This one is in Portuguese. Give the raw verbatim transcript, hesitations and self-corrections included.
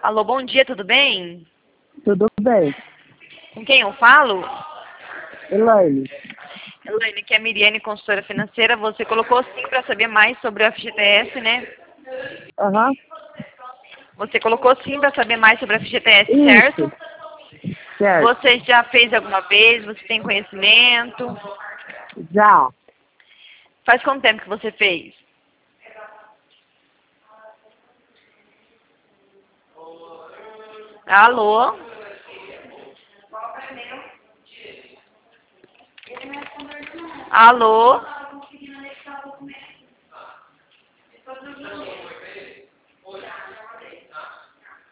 Alô, bom dia, tudo bem? Tudo bem. Com quem eu falo? Elaine. Elaine, que é a Miriane, consultora financeira. Você colocou sim para saber mais sobre o F G T S, né? Aham. Você colocou sim para saber mais sobre o F G T S, Isso. certo? Certo. Você já fez alguma vez? Você tem conhecimento? Já. Faz quanto tempo que você fez? Alô? Alô?